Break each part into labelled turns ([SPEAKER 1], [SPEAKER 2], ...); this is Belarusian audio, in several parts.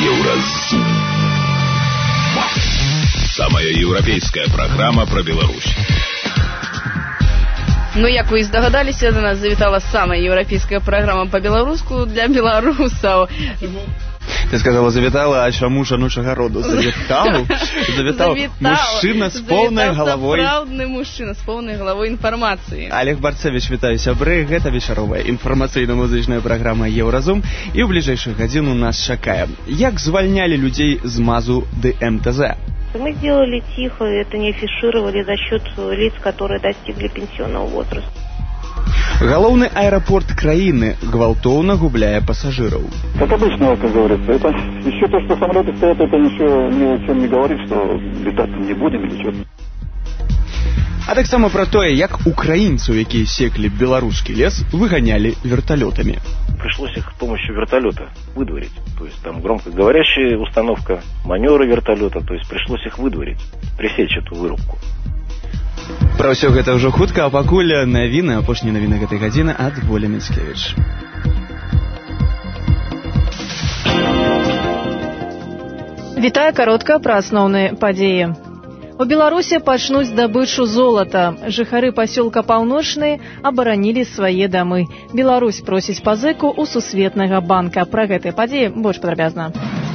[SPEAKER 1] Еўразум. Самая еўрапейская праграма пра Беларусь.
[SPEAKER 2] Ну, як вы і здагадаліся, до нас завітала самая еўрапейская праграма па-беларуску для беларусаў.
[SPEAKER 3] Ты сказала завітала, а чаму жаночага роду? Завітаў мужчына з поўнай галавой.
[SPEAKER 2] Сапраўдны мужчына з поўнай галавой інфармацыі.
[SPEAKER 3] Олег Барцевич, вітаю сябры. Гэта вечаровая інфармацыйна-музычная праграма «Еўразум». І ў бліжэйшую гадзіну нас чакае. Як звальнялі людзей з МАЗу ды МТЗ?
[SPEAKER 4] Мы сделали тихо, это не афишировали за счет лиц, которые достигли пенсионного возраста.
[SPEAKER 3] Галоўны аэропорт краіны гвалтоўна губляе пассажиров.
[SPEAKER 5] Как обычно, как говорится, это еще то, что самолеты стоят, это еще ни о чем не говорит, что летать не будем или что.
[SPEAKER 3] А так само про тое, як украінцаў, якія секлі беларускі лес, выганялі вертолетами.
[SPEAKER 6] Пришлось их с помощью вертолета выдворить. То есть там громкоговорящая установка, маневры вертолета, то есть пришлось их выдворить, пресечь эту вырубку.
[SPEAKER 3] Пра ўсё гэта ўжо хутка, а пакуль навіны, апошнія навіны гэтай гадзіны ад Воля Міцкевіч.
[SPEAKER 7] Вітаю каротка пра асноўныя падзеі. У Беларусі пачнуць здабычу золата. Жыхары пасёлка Паўночны абаранілі свае дамы. Беларусь просіць пазыку ў Сусветнага банка. Пра гэтыя падзеі больш падрабязна.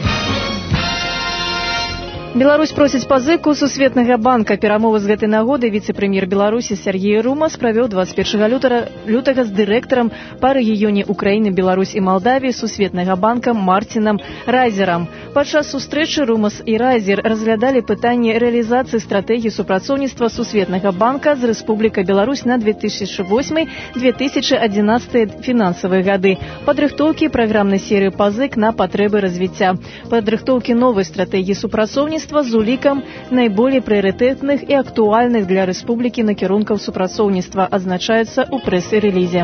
[SPEAKER 7] Беларусь просіць пазыку Сусветнага банка. Перамовы з гэтай нагоды віцэ-прэм'ер Беларусі Сергей Румас правёў 21 лютага з дырэктарам па рэгіёне Украіны, Беларусь і Малдавіі Сусветнага банка Мартинам Райзерам. Падчас сустрэчы Румас і Райзер разглядалі пытанне рэалізацыі стратэгіі супрацоўніцтва Сусветнага банка з Рэспублікай Беларусь на 2008-2011 фінансавыя гады, падрыхтоўкі праграмнай серыі пазык на патрэбы развіцця, падрыхтоўкі новай стратэгіі супрацоўніцтва з улікам найболей прыярытэтных і актуальных для рэспублікі накірункаў супрацоўніцтва, азначаецца ў прэс-рэлізе.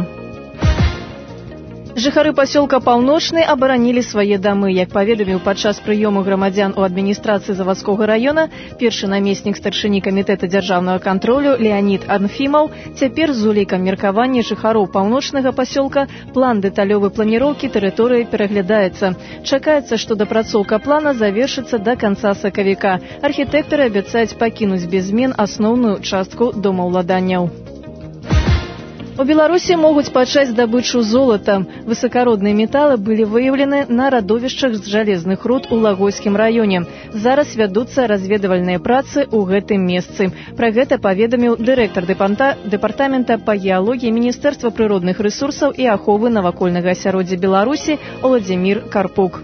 [SPEAKER 7] Жыхары пасёлка Паўночны абаранілі свае дамы. Як паведаміў падчас прыёму грамадзян у адміністрацыі Завадскога раёна першы намеснік старшыні камітэта дзяржаўнага кантролю Леанід Анфімаў, цяпер з улікам меркавання жыхароў паўночнага пасёлка план дэталёвай планіроўкі тэрыторыі пераглядаецца. Чакаецца, што дапрацоўка плана завершыцца да канца сакавіка. Архітэктары абяцаюць пакінуць без змен асноўную частку домаўладанняў. У Беларусі могуць пачаць здабычу золата. Высакародныя металы былі выяўлены на радовішчах з жалезных руд у Лагойскім раёне. Зараз вядуцца разведвальныя працы ў гэтым месцы. Пра гэта паведаміў дырэктар дэпартамента па геалогіі Міністэрства прыродных рэсурсаў і аховы навакольнага асяроддзя Беларусі Владимир Карпук.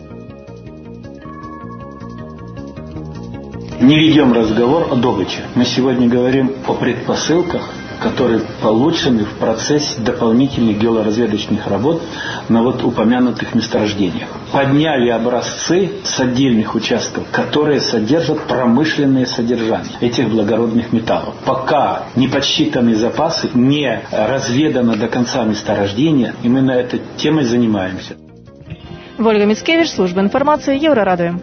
[SPEAKER 8] Не ведем разговор о добыче. Мы сегодня говорим о предпосылках, которые получены в процессе дополнительных геологоразведочных работ на вот упомянутых месторождениях. Подняли образцы с отдельных участков, которые содержат промышленное содержание этих благородных металлов. Пока не подсчитаны запасы, не разведано до конца месторождения, и мы на этой темой занимаемся.
[SPEAKER 7] Ольга Мицкевич, служба информации, Еврорадио.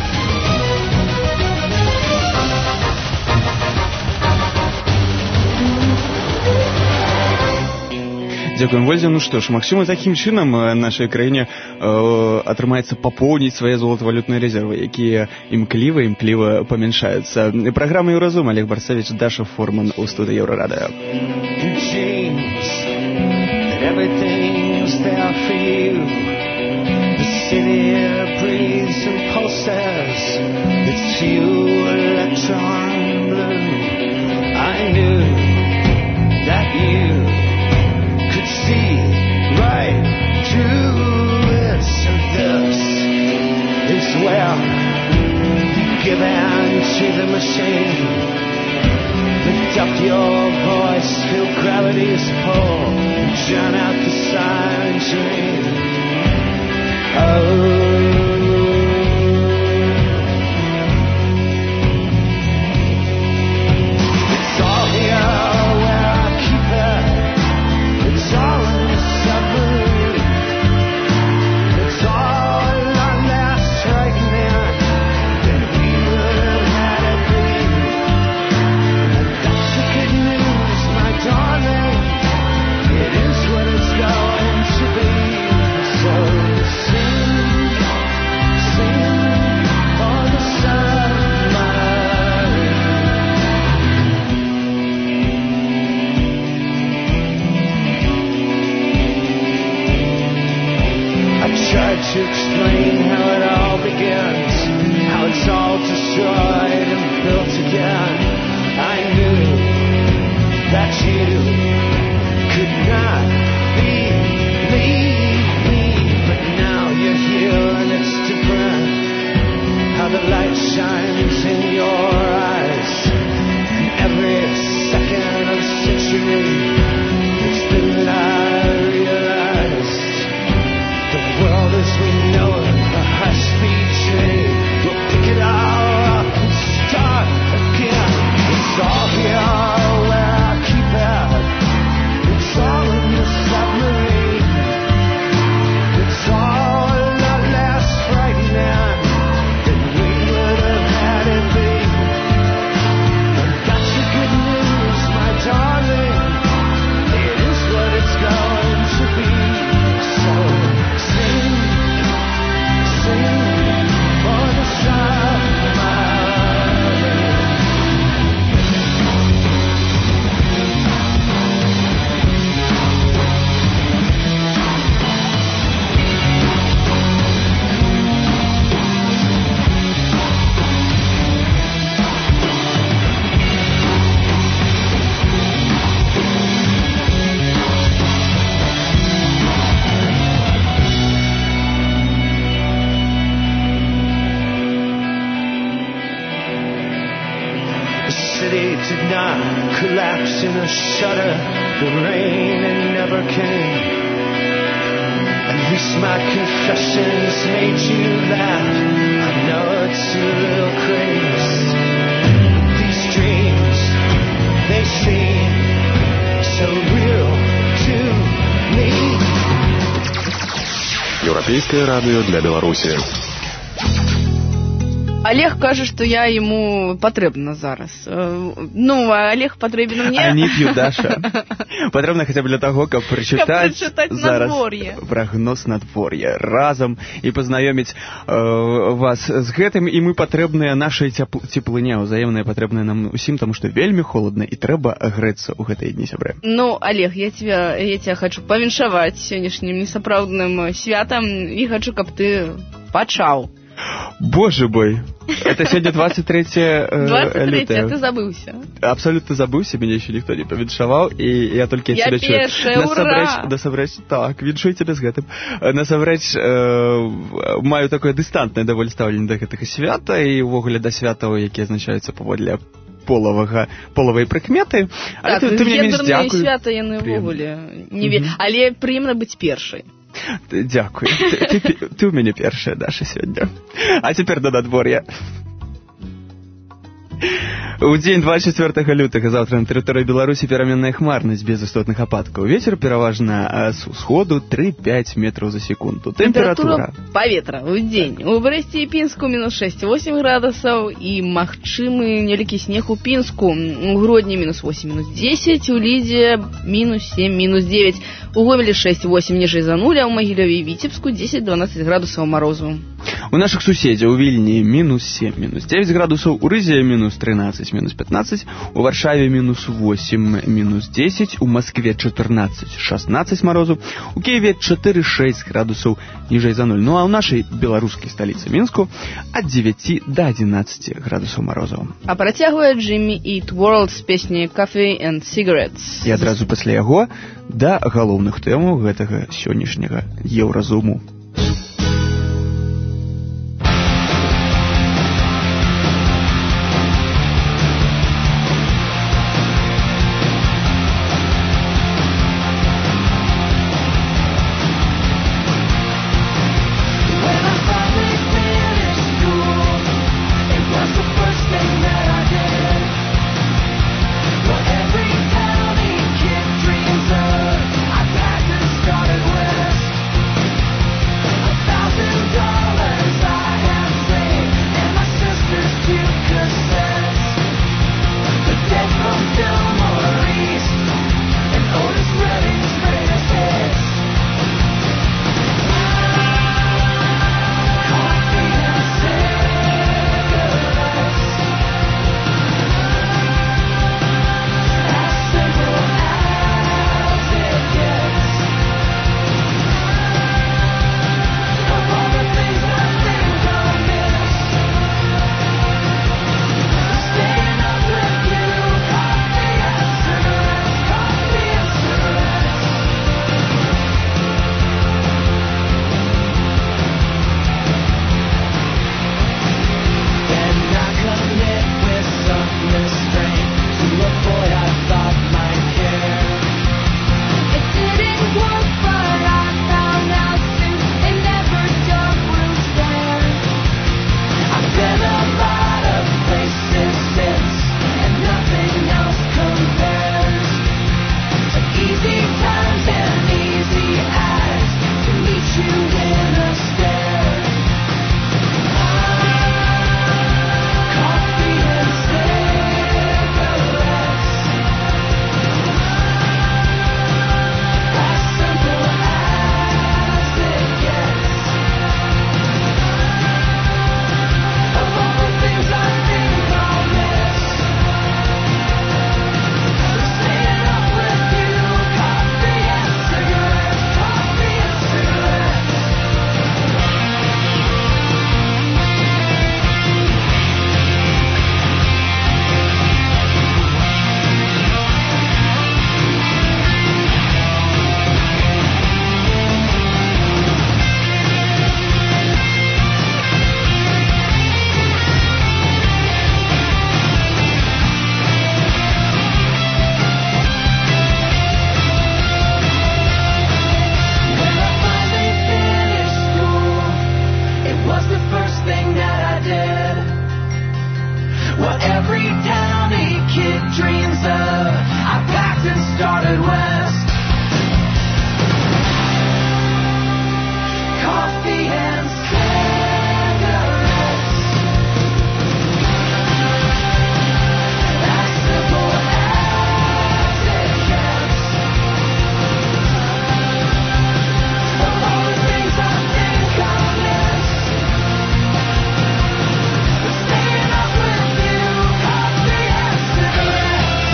[SPEAKER 3] Дзякуем, Вользе. Ну што ж, магчыма, такім чынам нашай краіне атрымаецца папоўніць свае золатавалютныя рэзервы, якія імкліва памяншаюцца. Праграма «Еўразум», Олег Барцевич, Даша Форман у студыі Еўрарадыо.
[SPEAKER 9] See right through this, and this is where you give in to the machine. Lift up your voice, feel gravity's pull, and drown out the silent dream. Oh. It is what it's going to be. So sing explain how it all begins, how it's all destroyed and built again. I knew that you could not believe me, but now you're here and it's different. How the light shines in your eyes, and every second of the century, it's been I realized the world as we know it, a high-speed train. We'll pick it all up and start again. It's all here where I keep it. It's all in the submarine. It's all a lot less frightening than we would have had it be. And that's the good news, my darling. It is what it's going to be. So sing, sing for the submarine. The city did not collapse in a shudder. The rain, it never came. At least my confessions made you laugh. I know it's a little crazy. These dreams, they seem so real to me.
[SPEAKER 1] Европейское радио для Беларуси.
[SPEAKER 2] Олег кажа, што я яму патрэбна зараз. Ну, а Олег патрэбен мне.
[SPEAKER 3] I need you, Даша. Патрэбна хаця б для таго, каб прачытаць зараз прагноз надвор'я разам і пазнаёміць вас з гэтым, і мы патрэбныя нашай цеплыня, узаемная патрэбная нам усім, таму што вельмі холадна і трэба грэцца ў гэтыя дні, сябры.
[SPEAKER 2] Ну, Олег, я тебя хочу павіншаваць сённяшнім несапраўдным святам і хочу, каб ты пачаў.
[SPEAKER 3] Боже мой, это сегодня 23 лютого.
[SPEAKER 2] Ты забылся.
[SPEAKER 3] Абсолютно забылся, меня еще никто не повіншаваў, и я только тебя чую.
[SPEAKER 2] Я першая, ура!
[SPEAKER 3] Насамрэч, так, віншуйте без гэтым. Насамрэч, маю такое дыстантнае даволі стаўленне да гэтага свята, і ўвогуле да святаў, якія азначаюцца паводле полавай прыкметы.
[SPEAKER 2] Так, гендерныя свята яны ўвогуле не але прыемна быць першай.
[SPEAKER 3] Дякую. Ты у мяне першая, Даша, сёння. А цяпер да надвор'я. У дзень 24 лютага заўтра на тэрыторыі Беларусі пераменная хмарнасць без істотных ападкаў. Вецер пераважна з усходу 3-5 метраў за секунду. Тэмпература
[SPEAKER 2] паветра ў дзень. У Брэсце і Пінску мінус 6-8 градусаў і магчымы невялікі снег у Пінску. У Гродні мінус 8, мінус 10, у Лідзе мінус 7, мінус 9. У Гомелі 6-8 ніжэй за нуля, у Магілёве і Віцебску 10-12 градусаў марозу.
[SPEAKER 3] У нашых суседзяў у Вільні мінус 7, мінус 9 градусаў, у Рызе мінус 13, мінус 15, у Варшаве мінус 8, мінус 10, у Маскве 14, 16 марозу, у Киеве 4-6 градусаў ніжэй за нуль. Ну а ў нашай беларускай сталіцы Мінску ад 9 до 11 градусаў марозу.
[SPEAKER 2] А працягвае Джимmy Eat World з песняй Coffee and Cigarettes.
[SPEAKER 3] І адразу пасля яго да галоўных тэмаў гэтага сённяшняга Еўразуму.
[SPEAKER 9] first thing that I did. What every townie kid dreams of, I packed and started west. Coffee and cigarettes, as simple as it gets. Of all the things I think I'll miss, staying up with you, coffee and cigarettes.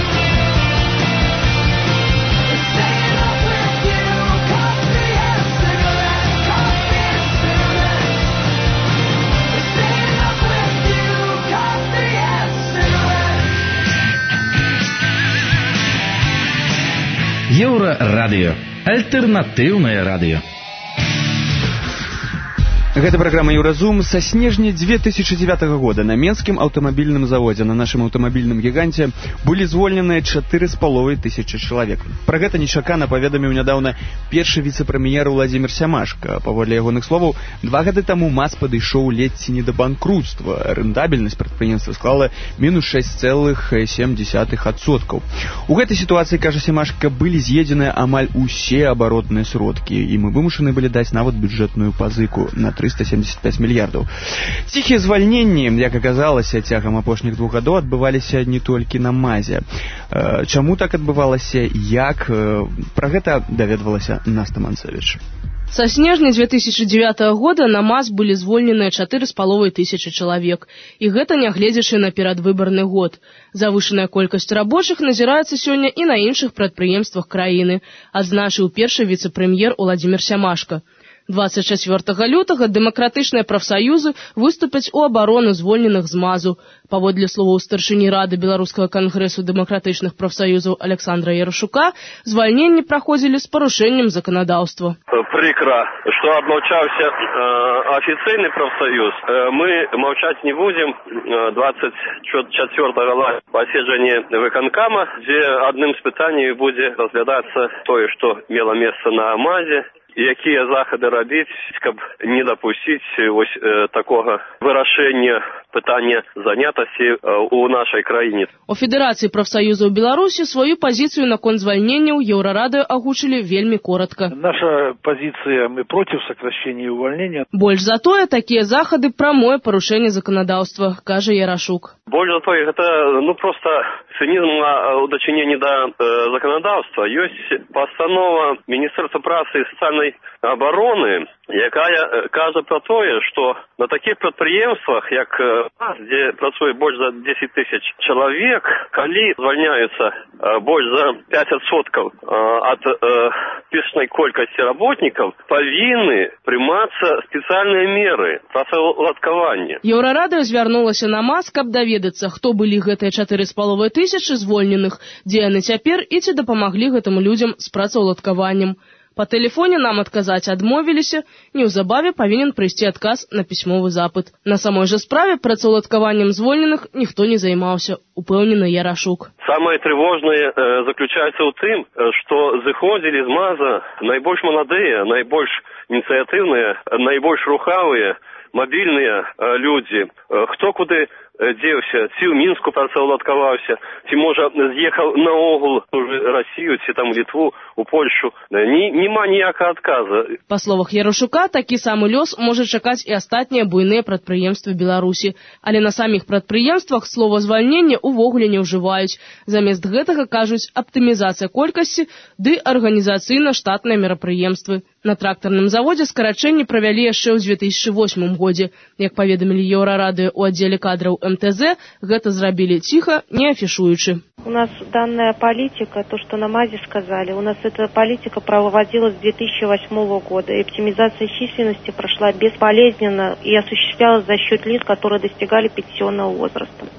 [SPEAKER 9] Staying up with you, coffee and cigarettes, coffee and cigarettes. Staying up with you, coffee and cigarettes.
[SPEAKER 10] Еўрарадыё. Альтэрнатыўнае радыё.
[SPEAKER 3] Гэта праграма «Еўразум». Са снежня 2009 года на Менскім аўтамабільным заводзе, на нашым аўтамабільным гіганце, былі звольненыя 4,5 тысячы чалавек. Пра гэта нечакана паведаміў нядаўна першы віцэ-прэм'ер Уладзімір Сямашка. Паводле ягоных словаў, 2 гады таму МАЗ падышоў ледзь не да банкрутства. Рэнтабельнасць прадпрыемства склала мінус 6,7%. У гэтай сітуацыі, кажа Сямашка, былі з'едзеныя амаль усе абаротныя сродкі, і мы вымушаны былі даць нават бюджэтную пазыку на 375 мільярдаў. Ціхія звальненні, як аказалася, цягам апошніх 2 гадоў адбываліся не толькі на МАЗе. Чаму так адбывалася, як? Пра гэта даведвалася Наста Манцевіч.
[SPEAKER 11] Со снежня 2009 года на МАЗ былі звольненыя 4,5 тысячы чалавек. І гэта нягледзячы на перадвыбарны год. Завышаная колькасць рабочых назіраецца сёння і на іншых прадпрыемствах краіны, адзначыў першы віцэ-прэм'ер Уладзімір Сямашка. 24 лютага дэмакратычныя прафсаюзы выступяць у абарону звольненых з МАЗу. Паводле словаў старшыні Рады Беларускага кангрэсу дэмакратычных прафсаюзаў Александра Ярашука, звальненні праходзілі з парушэннем заканадаўства.
[SPEAKER 12] Прикро, что обмолчался официальный профсоюз. Мы молчать не будем. 24-го посещение выконкама, где одним з питань будет разглядаться то, что имело место на МАЗе. Якія захады рабіць, каб не дапусціць вось такога вырашэння пытання занятасці у нашай краіне.
[SPEAKER 11] У Федэрацыі прафсаюзаў Беларусі сваю пазіцыю наконт звальненняў Еўрарадыё агучылі вельмі коротка.
[SPEAKER 13] Наша позиция, мы против сокращения и увольнения.
[SPEAKER 11] Больш за тое, такія захады прамое парушэнне заканадаўства, кажа Ярашук.
[SPEAKER 12] Больш за тое, гэта просто цынізм у дачыненні да заканадаўства. Ёсць пастанова Міністэрства працы і сацыяльнай обороны, якая кажа про тое, што на такіх прадпрыемствах, як где працуе больш за 10 тысяч чалавек, калі звальняюцца больш за 5% ад спішнай колькасці работнікаў, павінны прымацца спецыяльныя меры працаўладкавання.
[SPEAKER 11] Еўрарадыё звярнулася на МАЗ, каб даведацца, хто былі гэтыя 4,5 тысячы звольненых, дзе яны цяпер і ці дапамаглі гэтым людзям з працаўладкаваннем. По тэлефоне нам адказаць адмовіліся, неўзабаве павінен прыйсці адказ на пісьмовы запыт. На самой жа справе працаўладкаваннем звольненых ніхто не займаўся, упэўнены Ярашук.
[SPEAKER 12] Самае трывожнае заключаецца ў тым, што зыходзілі з МАЗа найбольш маладыя, найбольш ініцыятыўныя, найбольш рухавыя, мабільныя людзі. Хто куды дзеўся, ці ў Мінску працаўладкаваўся, ці можа з'ехаў наогул у Расію, ці там Літву, у Польшу. Нема ніякага адказа.
[SPEAKER 11] Па словах Ярашука, такі самы лёс можа чакаць і астатнія буйныя прадпрыемствы Беларусі. Але на саміх прадпрыемствах слова звальнення увогуле не ўжываюць. Замест гэтага кажуць аптымізацыя колькасці ды арганізацыйна-штатныя мерапрыемствы. На трактарным заводзе скарачэнні правялі яшчэ ў 2008 годзе. Як паведамілі Еўрарадыё ў аддзеле кадраў МТЗ, гэта зрабілі ціха, не афішуючы.
[SPEAKER 4] У нас данная политика, то, что на МАЗе сказали, у нас эта политика проводилась с 2008 года. И оптимизация численности прошла безболезненно и осуществлялась за счет лиц, которые достигали пенсионного возраста.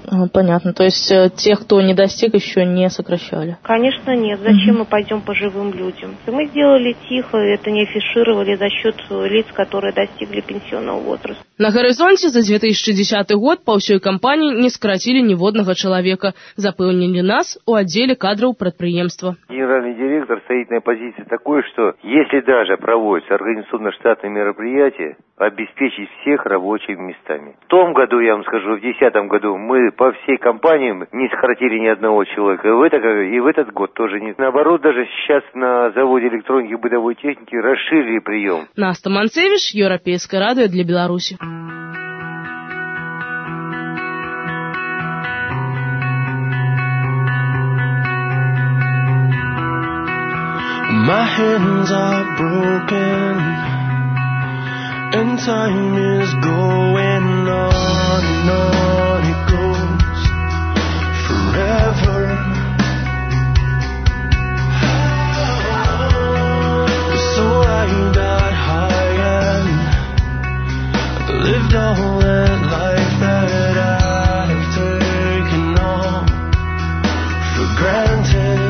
[SPEAKER 11] Понятно. То есть тех, кто не достиг, еще не сокращали?
[SPEAKER 4] Конечно, нет. Зачем мы пойдем по живым людям? Мы сделали тихо, это не афишировали за счет лиц, которые достигли пенсионного возраста.
[SPEAKER 11] На горизонте за 2010 год по всей компании не сократили ниводнага человека, запевнили нас у отделе кадров предприемства.
[SPEAKER 14] Генеральный директор стоит на позиции такой, что если даже проводятся организационно-штатные мероприятия, обеспечить всех рабочими местами. В том году, я вам скажу, в 2010 году мы по всей компании не сократили ни одного человека. И в этот год тоже не. Наоборот, даже сейчас на заводе электроники и бытовой техники расширили прием.
[SPEAKER 11] Наста Манцевич, Европейское радио для Беларуси.
[SPEAKER 9] My hands are broken and time is going on and on it goes forever. So I got high and lived all that life that I've taken on for granted.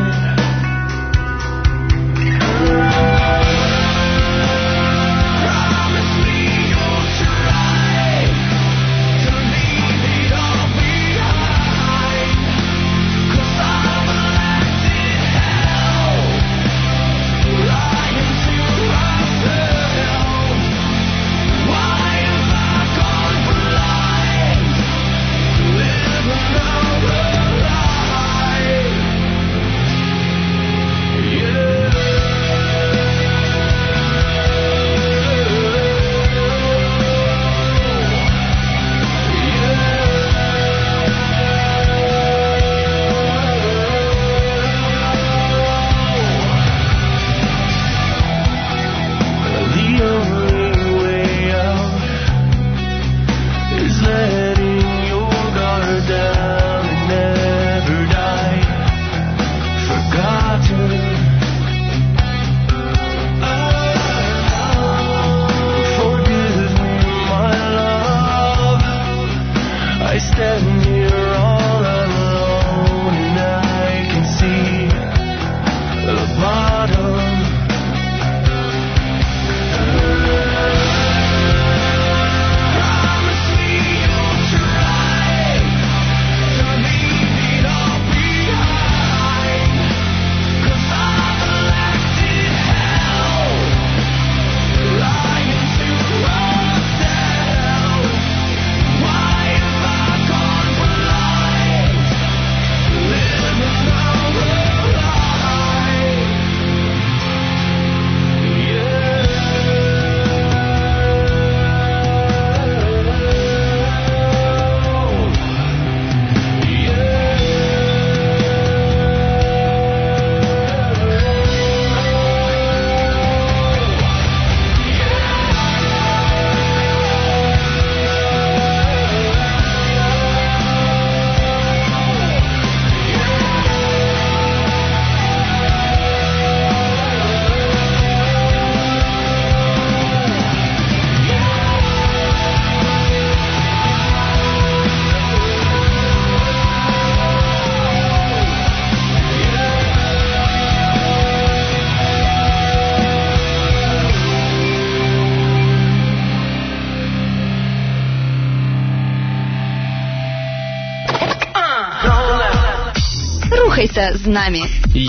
[SPEAKER 2] Рухайся з намі.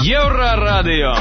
[SPEAKER 3] Еўрарадыё.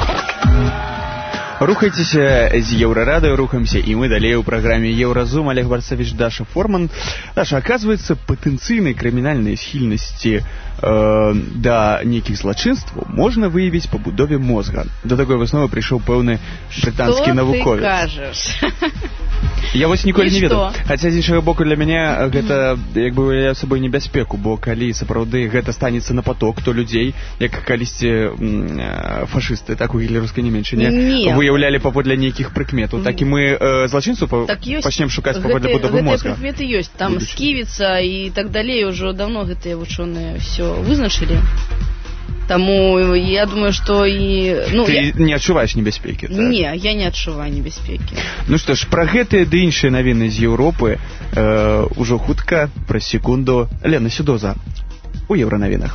[SPEAKER 3] Рухайтеся з Еўрарадыё, рухаемся і мы далей у праграме Еўразум. Олег Барцевич, Даша Форман. Даша, оказывается, патэнцыйнай крымінальнай схільнасці да нейкіх злачынстваў можна выявіць па будове мозга. Да такой высновы прыйшоў пэўны брытанскі навуковец.
[SPEAKER 2] Што ты кажаш?
[SPEAKER 3] Я вось ніколі не ведаў. Хаця, з іншага боку, для мяне гэта як бы уяўляе сабой небяспеку, бо калі сапраўды гэта станецца на поток, то людзей, як калісьці фашысты, так у гітлераўскай нямецчыне, выяўлялі паводле нейкіх прыкметаў, так і мы злачынцаў пачнем шукаць паводле будовы мозга.
[SPEAKER 2] Гэтыя прыкметы ёсць, там сківіца і так далей, ужо даўно гэтыя вучоныя ўсё вызначылі. Таму я думаю, што і...
[SPEAKER 3] Ты не адчуваеш небяспекі, так?
[SPEAKER 2] Не, я не адчуваю небяспекі.
[SPEAKER 3] Ну што ж, пра гэтыя ды іншыя навіны з Еўропы ўжо хутка, праз секунду, Лена Сюдоза. у Еўранавінах.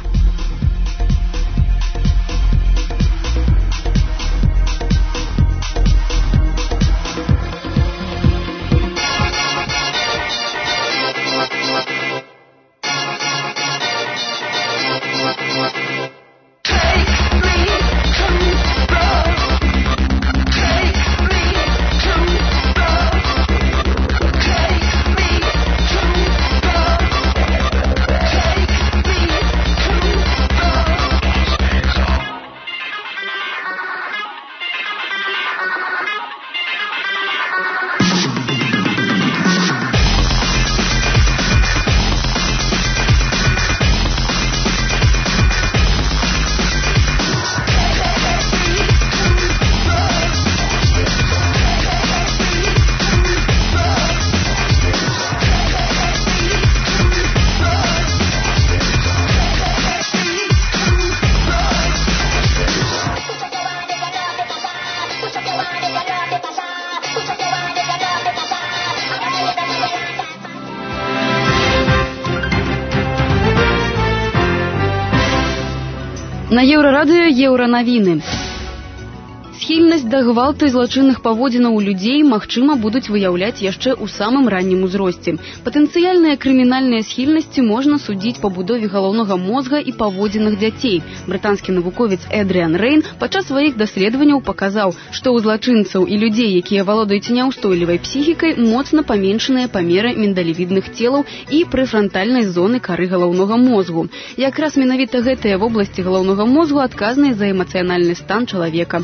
[SPEAKER 15] На Еўрарадыё еўранавіны. Схільнасць да гвалту і злачынных паводзінаў у людзей, магчыма, будуць выяўляць яшчэ ў самым раннім узросце. Патэнцыяльныя крымінальныя схільнасці можна судзіць па будове галоўнага мозга і паводзінах дзяцей. Брытанскі навуковец Эдрыан Рэйн падчас сваіх даследаванняў паказаў, што ў злачынцаў і людзей, якія валодаюць няўстойлівай псіхікай, моцна паменшаныя памеры міндалевідных целаў і прэфрантальнай зоны кары галоўнога мозгу. Якраз менавіта гэтыя вобласці галоўнага мозгу адказныя за эмацыянальны стан чалавека.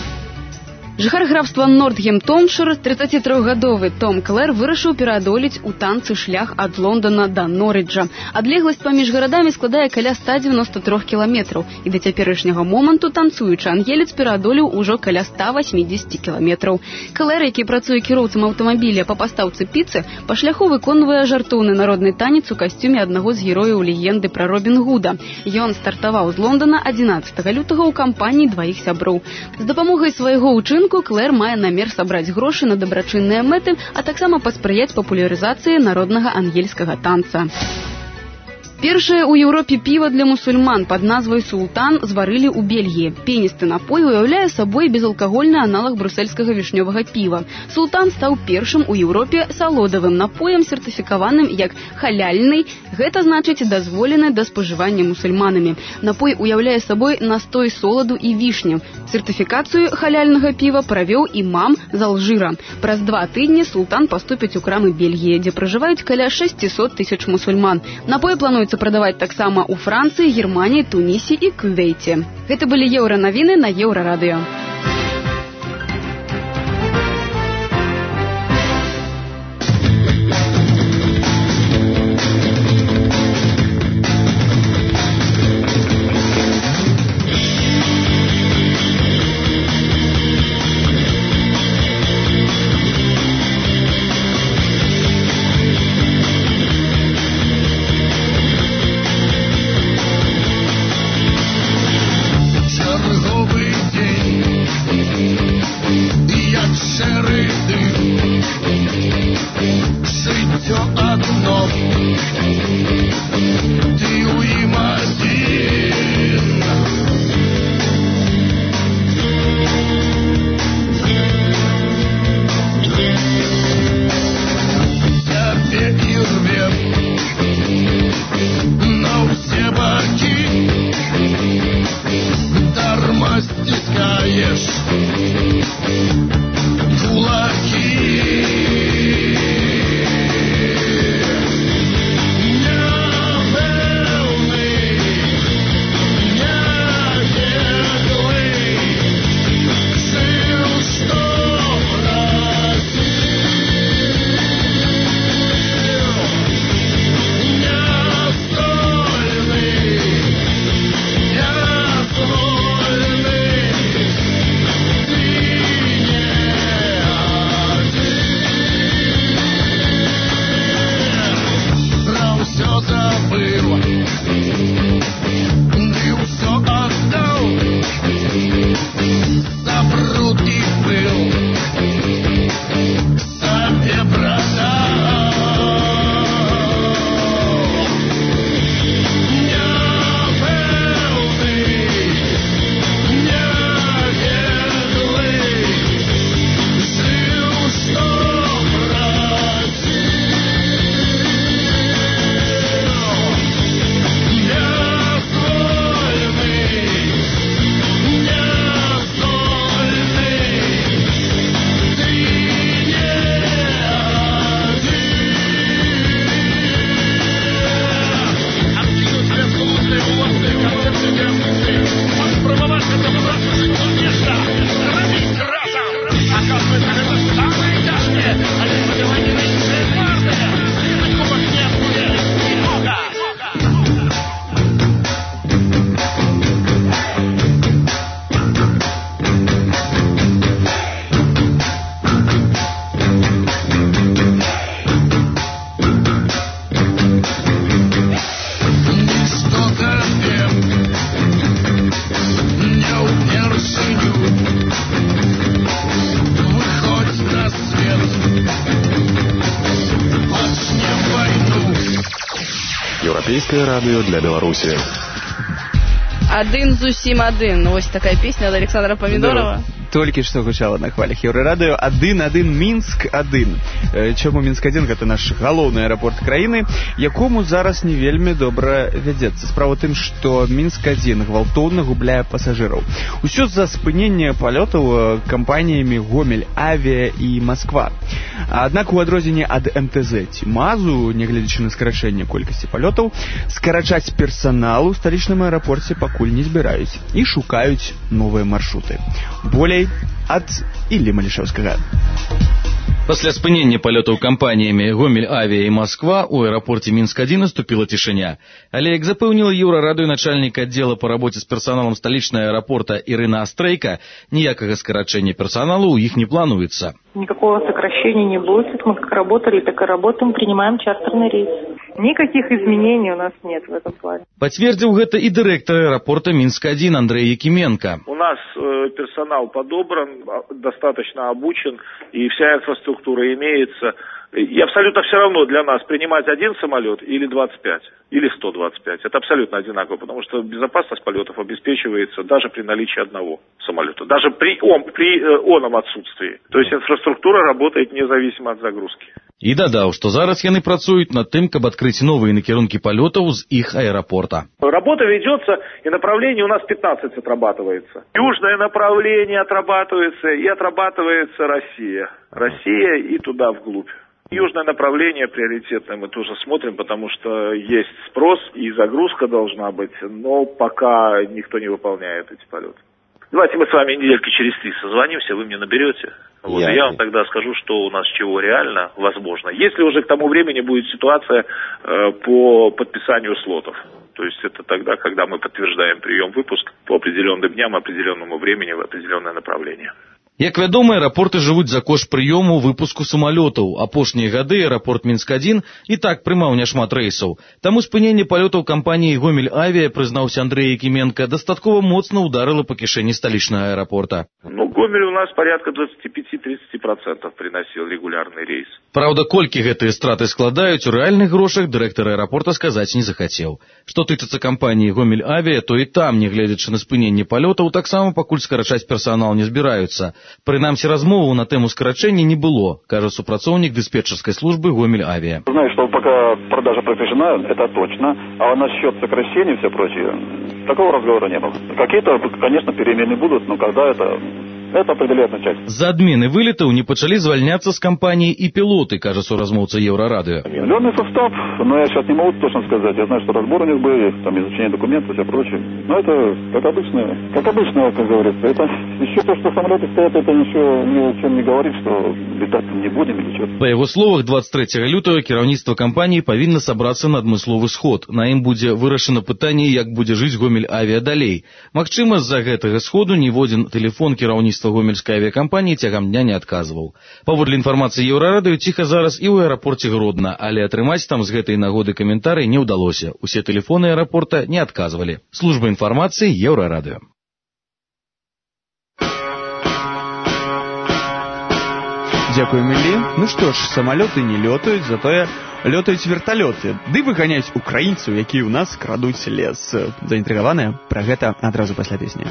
[SPEAKER 15] Жыхар графства Нортгемптоншир, 33-гадовы Том Клэр вырашыў пераадолець у танцы шлях ад Лондона да Норриджа. Адлегласць паміж гарадамі складае каля 193 кіламетраў, і да цяперашняга моманту танцуючы ангелец пераадолеў ужо каля 180 кіламетраў. Клэр, які працуе кіроўцам аўтамабіля па пастаўцы піцы, па шляху выконвае жартоўны народны танец у касцюме аднаго з герояў легенды пра Робін Гуда. Ён стартаваў з Лондона 11 лютага ў кампаніі дваіх сяброў. З дапамогай свайго ўчынку Клэр мае намер сабраць грошы на дабрачынныя мэты, а таксама паспрыяць папулярызацыі народнага ангельскага танца. Першае ў Еўропе піва для мусульман пад назвай «Султан» зварылі ў Бельгіі. Пеністы напой уяўляе сабой безалкагольны аналаг брусельскага вішнёвага піва. «Султан» стаў першым у Еўропе салодавым напоем, сертыфікаваным як халяльны. Гэта значыць дазволены да спажывання мусульманамі. Напой уяўляе сабой настой соладу і вішні. Сертыфікацыю халяльнага піва правёў імам з Алжыра. Праз 2 тыдні «Султан» паступіць у крамы Бельгіі, дзе пражываюць каля 600 тысяч мусульман. Напой плануецца прадаваць таксама ў Францыі, Германіі, Тунісе і Кувейце. Гэта былі еўранавіны на Еўрарадыё.
[SPEAKER 1] Еўрапейскае радыё для Беларусі.
[SPEAKER 2] Адын зусім адын. Вось такая песня ад Александра Памідорова.
[SPEAKER 3] Толькі што гучала на хвалях Еўрарадыё. Адын, Мінск, адын. Чаму Мінск-1 гэта наш галоўны аэрапорт краіны, якому зараз не вельмі добра вядзецца. Справа тым, што Мінск-1 гвалтоўна губляе пасажыраў. Усё з-за спынення палётаў кампаніямі Гомель Авіа і Масква. Аднак у адрозненне ад МТЗ ці МАЗу, нягледзячы на скарачэнне колькасці палётаў, скарачаць персанал у сталічным аэрапорце пакуль не збіраюць і шукаюць новыя маршруты. Болей ад Іллі Малішэўскага.
[SPEAKER 10] Пасля спынення палётаў кампаніямі Гомель Авіа і Масква у аэрапорце Мінск-1 наступіла цішыня. Але, як запэўніла Еўрарадыё начальнік аддзела па рабоце з персаналам сталічнага аэрапорта Ірына Астрейка, ніякага скарачэння персоналу у іх не плануецца.
[SPEAKER 16] Никакого сокращения не будет. Мы как работали, так и работаем, принимаем чартерный рейс. Никаких изменений у нас нет в этом плане.
[SPEAKER 10] Пацвердзіў гэта і дырэктар аэрапорта Мінск-1 Андрей Якименко.
[SPEAKER 13] У нас персонал подобран, достаточно обучен, и вся инфраструктура имеется. И абсолютно все равно для нас принимать один самолет или 25, или 125. Это абсолютно одинаково, потому что безопасность полетов обеспечивается даже при наличии одного самолета, даже при оном отсутствии. То есть инфраструктура работает независимо от загрузки.
[SPEAKER 10] І дадаў, што зараз яны працуюць над тым, каб адкрыць новыя накірункі палётаў з іх аэрапорта.
[SPEAKER 13] Работа ведется, и направление у нас 15 отрабатывается. Южное направление отрабатывается, и отрабатывается Россия. Россия и туда вглубь. Южное направление приоритетное мы тоже смотрим, потому что есть спрос и загрузка должна быть, но пока никто не выполняет эти полеты. Давайте мы с вами недельки через 3 созвонимся, вы мне наберете. Вот, я вам тогда скажу, что у нас чего реально возможно. Если уже к тому времени будет ситуация по подписанию слотов. То есть это тогда, когда мы подтверждаем прием-выпуск по определенным дням, определенному времени в определенное направление.
[SPEAKER 10] Як вядома, аэрапорты жывуць за кошт прыёму выпуску самалётаў. Апошнія гады аэрапорт Мінск-1 і так прымаў няшмат рэйсаў. Таму спыненне палётаў кампаніі Гомель Авіа, прызнаўся Андрей Якименко, дастаткова моцна ударыла па кішэні сталічнага аэрапорта.
[SPEAKER 13] Гомель у нас порядка 25-30% приносил регулярный рейс.
[SPEAKER 10] Праўда, колькі гэтыя страты складаюць у рэальных грошах, дырэктар аэрапорта сказаць не захацеў. Што тычыцца кампаніі Гомель Авіа, то і там, нягледзячы на спыненне палётаў, таксама пакуль скарачаць персанал не збіраюцца. Прынамсі, размову на тэму скарачэння не было, кажа супрацоўнік дыспетчерской службы Гомель Авиа.
[SPEAKER 5] Знаю, что пока продажа прекращена, это точно, а насчет сокращения и все прочее, такого разговора не было. Какие-то, конечно, перемены будут, но когда это определяет начальство.
[SPEAKER 10] За адмены вылетаў не пачалі звальняцца з кампаніі і пілоты, кажа суразмоўца Еўрарадыё.
[SPEAKER 5] Лённый состав, но я сейчас не могу точно сказать. Я знаю, что разбор у них были, там изучение документов и все прочее. Но это как обычно, как говорится. Это еще то, что самолеты стоят, это ничего ни о чем не говорит, что летать не будем или что-то.
[SPEAKER 10] Па яго словах, 23 лютага кіраўніцтва кампаніі павінна сабрацца на адмысловы сход. На ім будзе вырашана пытанне, як будзе жыць Гомель Авіа далей. Магчыма, з-за гэтага сходу ніводзін тэлефон кіраўніцтва гомельскай авіякампаніі цягам дня не адказваў. Паводле інфармацыі Еўрарадыё, ціха зараз і ў аэрапорце Гродна, але атрымаць там з гэтай нагоды каментарый не ўдалося. Усе тэлефоны аэрапорта не адказвалі. Служба інфармацыі Еўрарадыё.
[SPEAKER 3] Дзякуем, Іллі. Ну што ж, самалёты не лётаюць, затое лётаюць верталёты. Ды выганяюць украінцаў, якія ў нас крадуць лес. Заінтрыгаваныя? Пра гэта адразу пасля песні.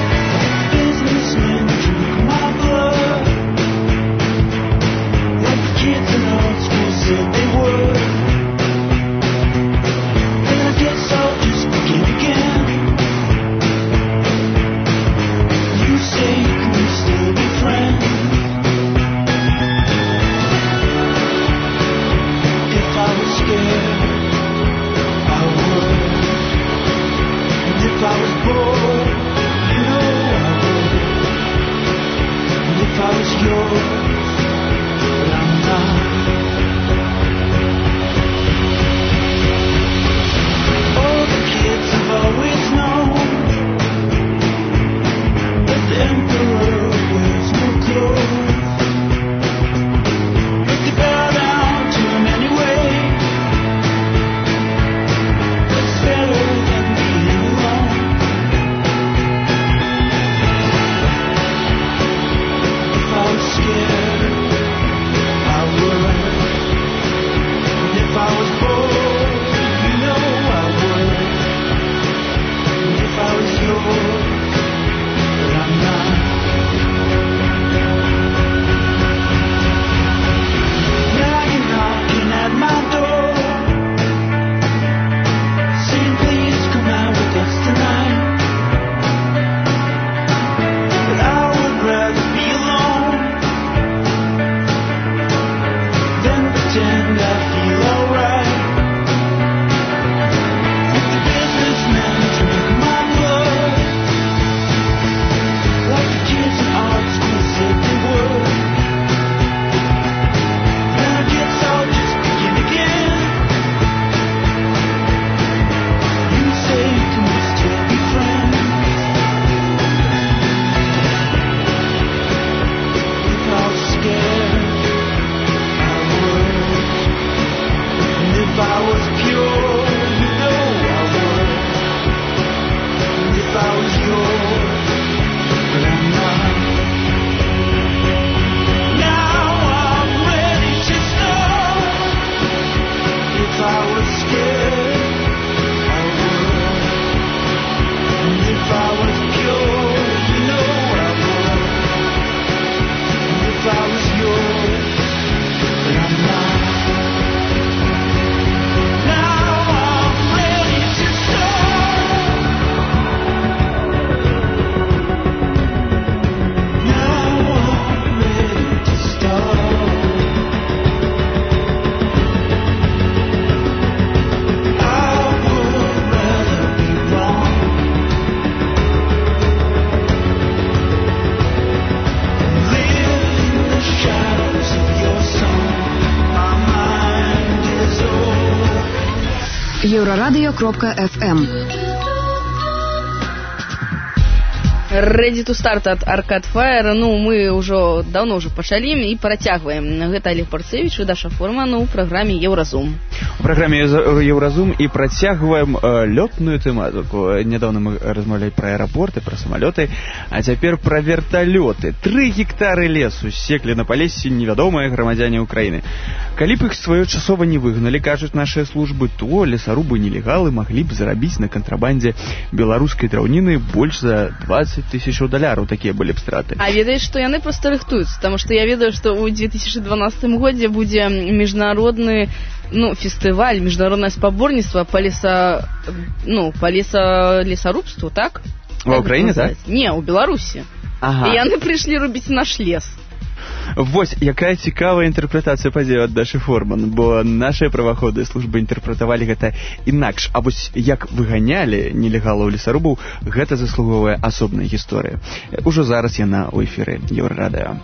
[SPEAKER 9] What
[SPEAKER 15] Euroradio.fm.
[SPEAKER 2] Ready to start от Arcade Fire. Ну, мы уже давно пачалі і працягваем. Гэта Олег Парцевич і Даша Форман у праграме Еўразум.
[SPEAKER 3] У праграме Еўразум і працягваем лётную тэматыку. Нядаўна мы размаўлялі пра аэрапорты, пра самалёты, а цяпер пра верталёты. 3 гектары лесу ссеклі на палесе невядомыя грамадзяне Украіны. Калі б іх своечасова не выгналі, кажуць нашыя службы, то лесарубы-нелегалы маглі б зарабіць на кантрабандзе беларускай драўніны больш за 20 тысяч $, такія былі б страты.
[SPEAKER 2] А ведаеш, што яны проста рыхтуюцца, таму што я ведаю, што ў 2012 годзе будзе міжнародны фестываль, міжнароднае спаборніцтва па лесарубству, так?
[SPEAKER 3] Ва Ўкраіне, так?
[SPEAKER 2] Не, у Беларусі.
[SPEAKER 3] Ага.
[SPEAKER 2] І яны прыйшлі рубіць наш лес.
[SPEAKER 3] Вось, якая цікавая інтэрпрэтацыя падзею ад Дашы Форман, бо нашыя праваахоўныя службы інтэрпрэтавалі гэта інакш. А вось як выганялі нелегалаў-лесарубаў, гэта заслугоўвае асобнай гісторыі. Ужо зараз яна ў эфіры Еўрарадыё.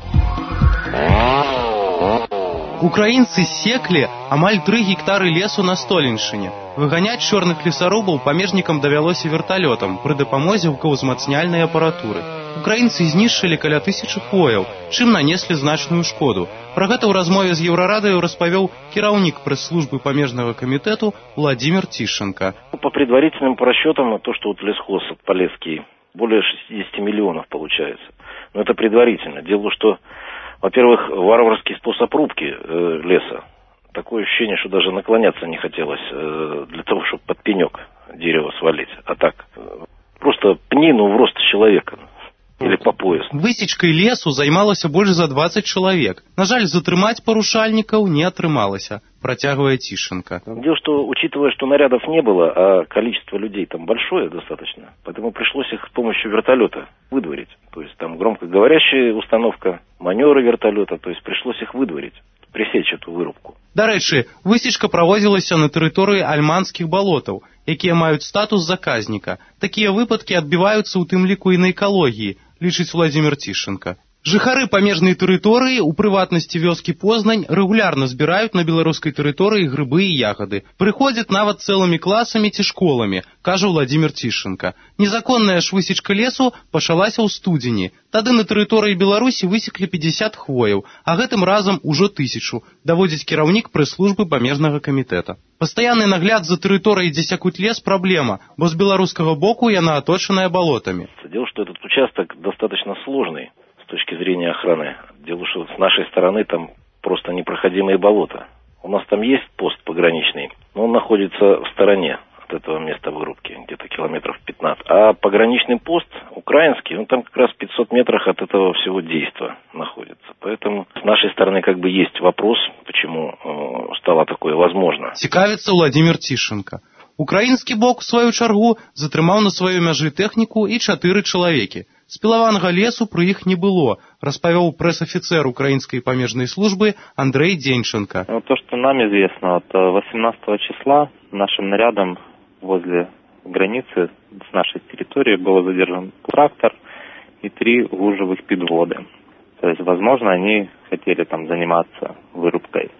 [SPEAKER 17] Украінцы секлі амаль 3 гектары лесу на Столеншчыне. Выганяць чорных лесарубаў памежнікам давялося верталётам пры дапамозе гукаўзмацняльнай апаратуры. Украінцы знішчылі каля 1000 хвояў, чым нанеслі значную шкоду. Пра гэта ў размове з Еўрарадыё распавёў кіраўнік прэс-службы памежнага камітэту Владимир Тишенко.
[SPEAKER 6] По предварительным расчетам, то, что вот лесхоз Полесский более 60 миллионов получается. Но это предварительно. Дело в том, что, во-первых, варварский способ рубки леса. Такое ощущение, что даже наклоняться не хотелось для того, чтобы под пенек дерево свалить. А так, просто пни, в рост человека. Или по пояс.
[SPEAKER 17] Высечкай лесу займалася больш за 20 чалавек. На жаль, затрымаць парушальнікаў не атрымалася, працягвае Тишенко.
[SPEAKER 6] Дело, что, учитывая, что нарядов не было, а количество людей там большое достаточно, поэтому пришлось их с помощью вертолета выдворить. То есть там громкоговорящая установка, маневры вертолета, то есть пришлось их выдворить, пресечь эту вырубку.
[SPEAKER 17] Дарэчы, высечка праводзілася на тэрыторыі альманскіх балотаў, якія маюць статус заказніка. Такія выпадкі адбіваюцца ў тым ліку і на экалогіі, лічыць Владимир Тишенко. Жыхары памежнай тэрыторыі, у прыватнасці вёскі Познань, рэгулярна збіраюць на беларускай тэрыторыі грыбы і ягады. Прыходзяць нават цэлымі класамі ці школамі, кажа Владимир Тишенко. Незаконная ж высечка лесу пачалася ў студзені. Тады на тэрыторыі Беларусі высеклі 50 хвояў, а гэтым разам ужо 1000, даводзіць кіраўнік прэс-службы памежнага камітэта. Пастаянны нагляд за тэрыторыяй, дзе сякуць лес, праблема, бо з беларускага боку яна аточаная балотамі.
[SPEAKER 6] Дело, что этот участок достаточно сложный с точки зрения охраны. Дело, что с нашей стороны там просто непроходимые болота. У нас там есть пост пограничный, но он находится в стороне от этого места вырубки, где-то километров 15. А пограничный пост украинский, он там как раз в 500 метрах от этого всего действа находится. Поэтому с нашей стороны как бы есть вопрос, почему стало такое возможно.
[SPEAKER 17] Цікавіцца Владимир Тишенко. Украінскі бок, у сваю чаргу, затрымаў на сваёй мяжы тэхніку і 4 чалавекі. Спілаванага лесу пры іх не было, распавёў пресс-офицер украинской памежной службы Андрей Денченко.
[SPEAKER 18] То, что нам известно, от 18 числа нашим нарядом возле границы с нашей территории был задержан трактор и 3 гужевых подводы. То есть, возможно, они хотели там заниматься вырубкой.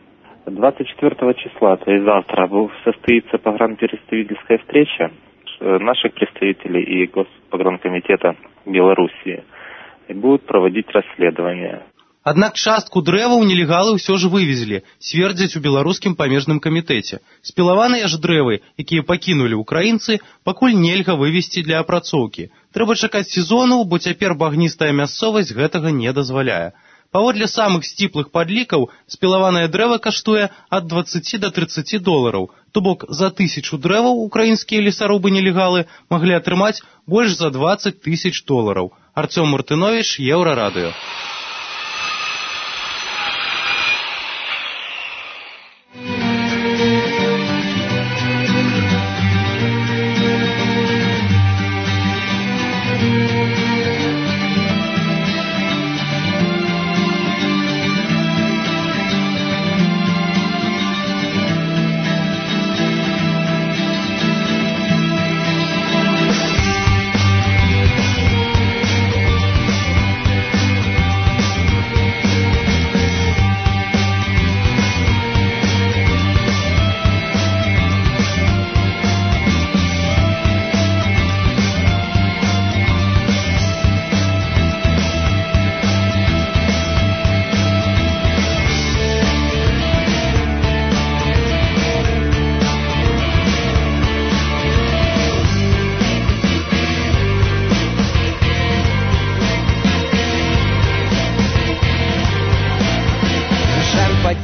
[SPEAKER 18] 24 числа, то есть завтра, состоится погранпредставительская встреча наших представителей и Госпогранкомитета Белоруссии и будут проводить расследование.
[SPEAKER 17] Аднак частку дрэваў нелегалы ўсё ж вывезлі, свердзяць у беларускім памежным камітэце. Спілаваныя ж дрэвы, якія пакінулі украінцы, пакуль нельга вывезці для апрацоўкі. Трэба чакаць сезону, бо цяпер багністая мясцовасць гэтага не дазваляе. Паводле самых сціплых падлікаў, спілаванае дрэва каштуе ад 20 до 30 $. То бок за 1000 дрэваў украінскія лесарубы-нелегалы маглі атрымаць больш за 20 000 $. Артём Мартынович, Еўрарадыё.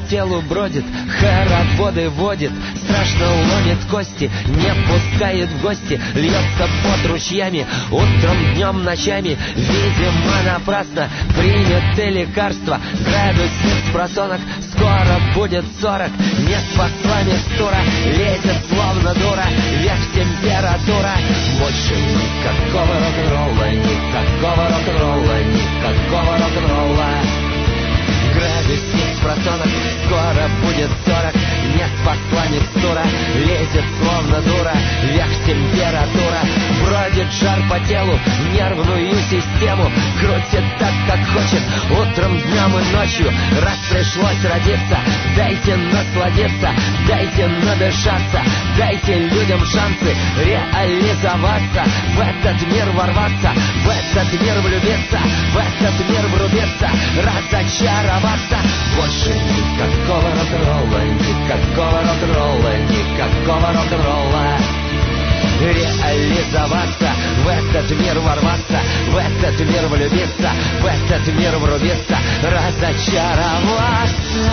[SPEAKER 19] телу бродит, хороводы водит, страшно ломит кости, не пускает в гости, льется под ручьями, утром, днем, ночами, видимо, напрасно приняты лекарства, градусник просонок, скоро будет 40, не спасла микстура, лезет словно дура, вверх температура, больше никакого рок-н-ролла, никакого рок-н-ролла, никакого рок-н-ролла. Градусник просонок, скоро будет 40, не спасла микстура, лезет словно дура, вверх температура, бродит жар по телу, нервную систему крутит так, как хочет, утром, днем и ночью, раз пришлось родиться, дайте насладиться, дайте надышаться, дайте людям шансы реализоваться, в этот мир ворваться, в этот мир влюбиться, в этот мир врубиться, разочароваться. Больше никакого рок-н-ролла, никакого рок-н-ролла, никакого рок-н-ролла. Реализоваться, в этот мир ворваться, в этот мир влюбиться, в этот мир врубиться, разочароваться.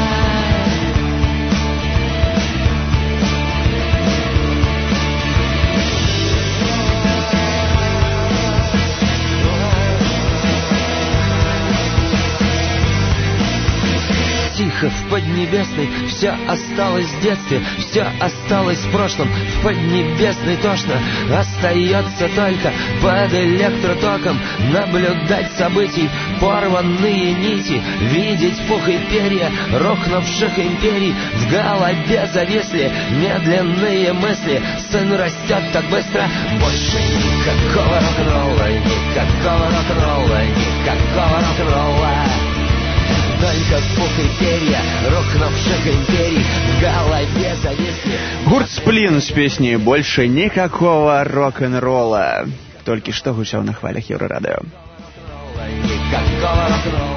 [SPEAKER 19] Тихо в Поднебесной, все осталось в детстве, все осталось в прошлом, в Поднебесной тошно, остается только под электротоком наблюдать событий, порванные нити, видеть пух и перья рухнувших империй, в голове зависли медленные мысли, сын растет так быстро, больше никакого рок-н-ролла, никакого рок-н-ролла, никакого рок-н-ролла. Только пух и перья рухнувших империй в голове зависли.
[SPEAKER 3] Гурт «Сплин» с песней «Больше никакого рок-н-ролла». Только что гучал на хвалях Еврорадио.
[SPEAKER 19] Никакого рок-н-ролла.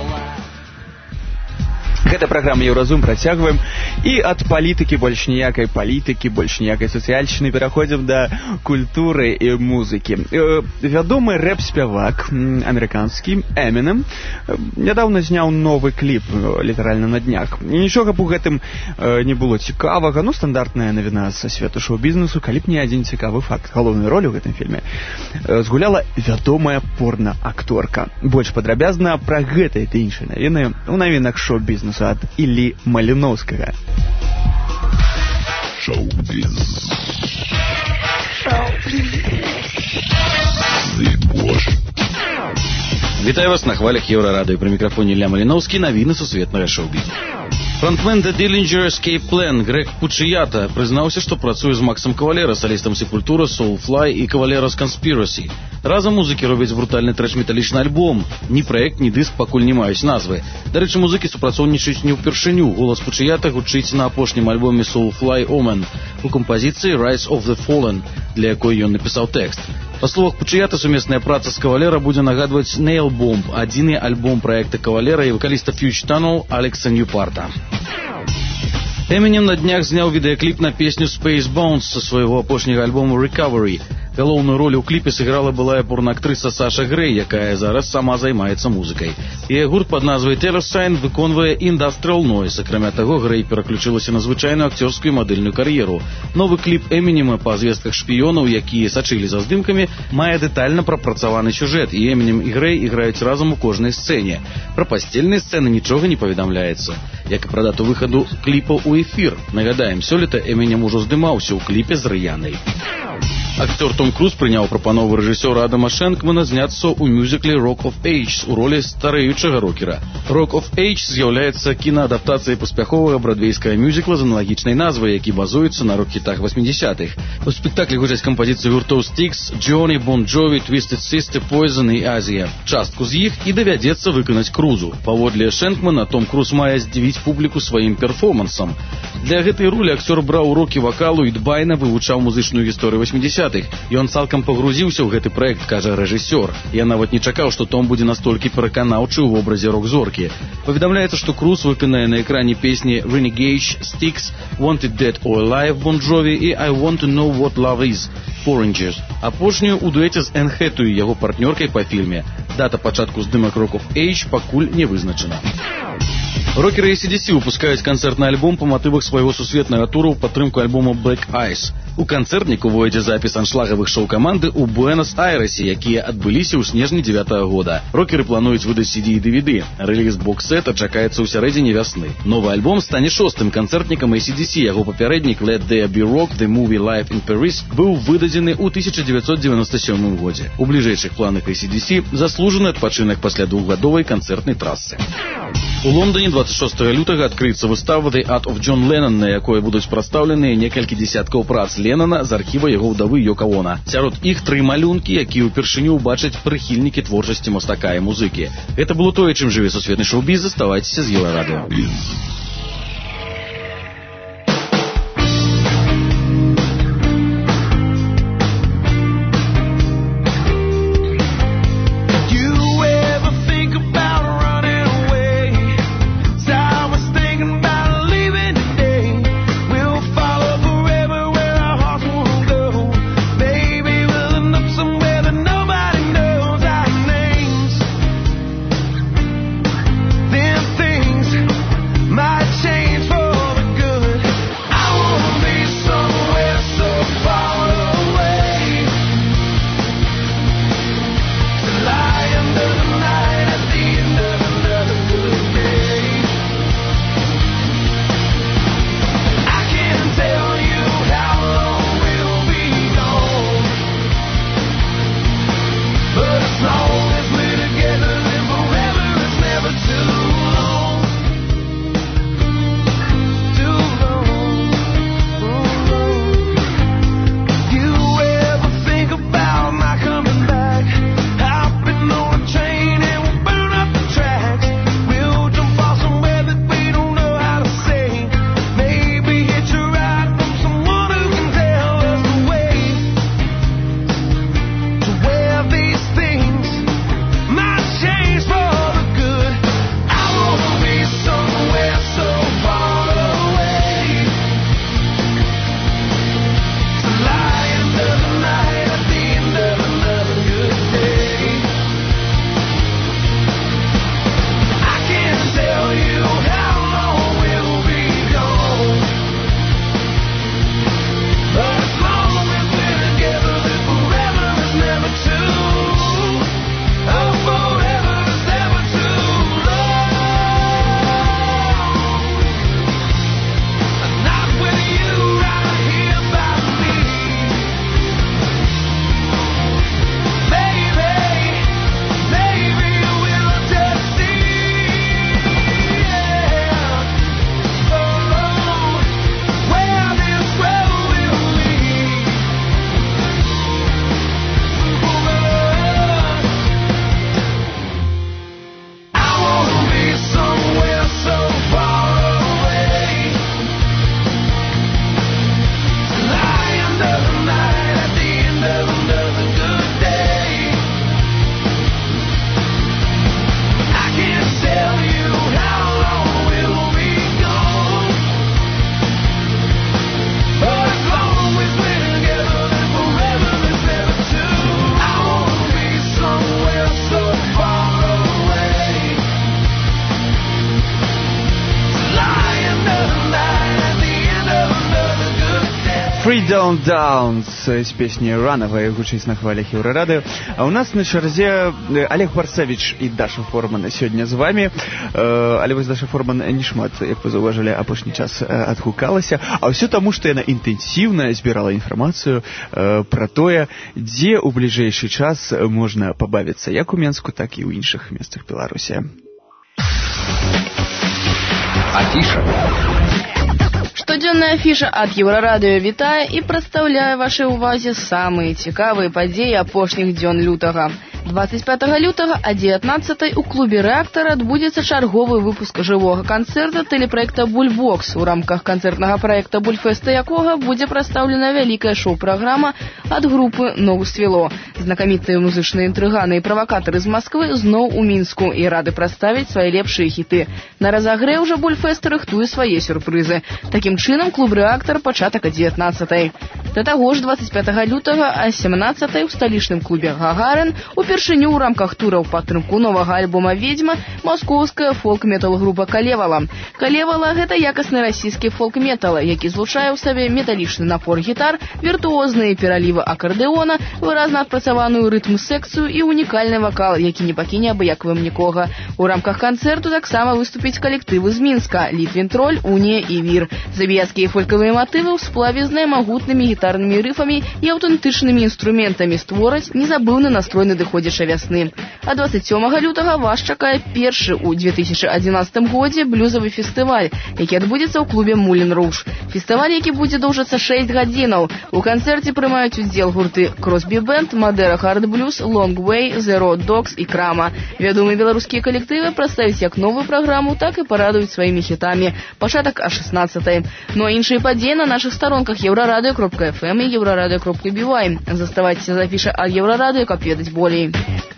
[SPEAKER 3] Гэта праграма «Еўразум» працягваем. І ад палітыкі больш ніякай палітыкі, больш ніякай сацыяльшчыны пераходзім да культуры і музыкі. Вядомы рэп-спявак амерыканскі Эмінем нядаўна зняў новы кліп, літаральна на днях. І нічога б у гэтым не было цікавага, ну, стандартная навіна са свету шоу-бізнесу, калі б не адзін цікавы факт. Галоўную ролю ў гэтым фільме згуляла вядомая порна-акторка. Больш падрабязна пра гэтыя ды іншыя навіны у навінах шоу-бізнесу ад Іллі Маліноўскага.
[SPEAKER 1] Шоу-біз.
[SPEAKER 10] Вітаю вас на хвалях Еўрарадыё. Пры мікрафоне Ілля Маліноўскі, навіны сусветнага шоу-бізу. Фронтмен The Dillinger Escape Plan Грег Пучията прызнаўся, што працуе з Максом Кавалера, салістам Сепультура, Soulfly і Кавалерас Conspiracy. Разам музыкі робяць брутальны трэш-металічны альбом. Ні праект, ні дыск пакуль не маюць назвы. Дарэчы, музыкі супрацоўнічаюць не ўпершыню. Голас Пучията гучыць на апошнім альбоме Soulfly Omen у кампазіцыі Rise of the Fallen, для якой ён напісаў тэкст. Па словах Пучията, сумесная праца з Кавалера будзе нагадваць Nail Bomb, адзіны альбом праекта Кавалера і вакаліста Fuge Tunnel Алекса Ньюпарта. Эмінем на днях зняў відэакліп на песню Space Bounce са свайго апошняга альбому Recovery. Галоўную роль у кліпе сыграла былая порнаактрыса Саша Грэй, якая зараз сама займаецца музыкай. Яе гурт пад назвай Tellersign выконвае Industrial Noise. Акрамя таго, Грэй пераключылася на звычайную акцёрскую і мадэльную кар'еру. Новы кліп Эмінема па звестках шпіёнаў, якія сачылі за здымкамі, мае дэтальна прапрацаваны сюжэт, і Эмінем і Грэй іграюць разам у кожнай сцэне. Пра пасцельныя сцэны нічога не паведамляецца. Як і пра дату выхаду кліпаў у эфір. Нагадаем, сёлета Эмінем ужо здымаўся ў кліпе з Рыянай. Актер Том Круз прыняў прапанову рэжысёра Адама Шэнкмана зняцца ў мюзікле Rock of Ages у ролі старэючага рокера. Rock of Ages з'яўляецца кінаадаптацыяй паспяховага брадвейскага мюзікла з аналагічнай назвай, які базуецца на рок-хітах 80-х. У спектаклі гучаць кампазіцыі гуртоў Styx, Johnny, Bon Jovi, Twisted Sister, Poison і Азія. Частку з іх і давядзецца выканаць Крузу. Паводле Шэнкмана, Том Круз мае здзівіць публіку сваім перформансам. Для гэтай ролі акцёр браў урокі вакалу і дбайна вывучаў музычную гісторыю 80-х. Ён цалкам пагрузіўся ў гэты праект, кажа рэжысёр. Я нават не чакаў, што Том будзе настолькі пераканаўчы ў вобразе рок-зоркі. Паведамляецца, што Круз выканае на экране песні Renegade, Styx, Wanted Dead or Alive, Bon Jovi і I Want to Know What Love Is, Foreigners. Апошнюю у дуэце з Энн Хэтэуэй, яго партнёркай па фільме. Дата пачатку здымак Rock of Age пакуль не вызначана. Рокеры AC/DC выпускаюць канцэртны альбом па матывах свайго сусветнага туру ў падтрымку альбома Black Ice. У канцэртнік увойдзе запіс аншлагавых шоу-каманды ў Буэнос-Айресе, якія адбыліся ў снежні 9-го года. Рокеры плануюць выдаць CD і DVD. Рэліз бокс-сета чакаецца ў сярэдзіне вясны. Новы альбом стане 6-м канцэртнікам AC/DC. Яго папярэднік Let There Be Rock, The Movie Live in Paris быў выдадзены ў 1997 годзе. У бліжэйшых планах AC/DC заслужаны адпачынак пасля двухгадовай канцэртнай трасы. У Лондоне 26 лютага адкрыецца выстава The Art of John Lennon, на якой будуць прадстаўленыя некалькі дзесяткаў прац Леннона з архіва яго ўдавы Йока Оно. Сярод іх 3 малюнкі, якія ўпершыню ўбачаць прыхільнікі творчасці мастака і музыкі. Гэта было тое, чым жыве сусветны шоу-біз. Заставайцеся з Еўрарадыё.
[SPEAKER 3] Freedom Downs з песні «Runaway» гучыць на хвалях Еўрарадыё. А у нас на чарзе Олег Барцевич і Даша Форман сёння з вами. Але вось Даша Форман не шмат, як вы заўважылі, апошні час адгукалася. А ўсё таму, што яна інтэнсіўна збірала інфармацыю пра тое, дзе ў бліжэйшы час можна пабавіцца як у Менску, так і ў іншых месцах Беларусі.
[SPEAKER 19] Афіша.
[SPEAKER 2] Штодзённая афіша ад Еўрарадыё вітае і прадстаўляе вашай увазе самыя цікавыя падзеі апошніх дзён лютага. 25 лютага о 19 у клубе «Рэактар» адбудзецца чарговы выпуск жывога канцэрта тэлепраекта «Бульбокс», у рамках канцэртнага праекта «Бульфеста», якога будзе прадстаўлена вялікая шоу-праграма ад групы «Ногу свело». Знакамітыя музычныя інтрыганы і правакатары з Масквы зноў у Мінску і рады прадставіць свае лепшыя хіты. На разагрэў жа «Бульфест» рыхтуе свае сюрпрызы. Такім чынам, клуб «Рэактар» пачатак о 19. Да таго ж 25 лютага а 17-й у сталічным клубе «Гагарин» упершыню ў рамках тура ў падтрымку новага альбома «Ведьма» маскоўская фолк-метал група «Калевала». «Калевала» — гэта якасны расійскі фолк-метал, які злучае ў сабе металічны напор гітар, віртуозныя пералівы акардэона, выразна адпрацаваную рытм-секцыю і унікальны вакал, які не пакіне абыякавым нікога. У рамках канцэрту таксама выступіць калектывы з Мінска — Літвін Троль, Унія і Вір. Забіяцкія фолькавыя матывы ў сплаве з наймагутнымі гітарнымі рыфамі і аўтэнтычнымі інструментамі створаць незабыўны настрой надыходзячай вясны. А 27 лютага вас чакае першы ў 2011 годзе блюзавы фестываль, які адбудзецца ў клубе «Мулен Руж». Фестываль, які будзе доўжыцца 6 гадзінаў. У канцэрце прымаюць удзел гурты «Кросбі Бэнд», «Мадера Хард Блюз», «Лонг Вэй», «Зеро Догс» і «Крама». Вядомыя беларускія калектывы прадставяць як новую праграму, так і парадуюць сваімі хітамі. Пачатак а 16-й. Ну а іншыя падзеі на нашых старонках euradio.fm і euradio.by. Заставайцеся з афішай ад Еўрарадыё, каб ведаць болей.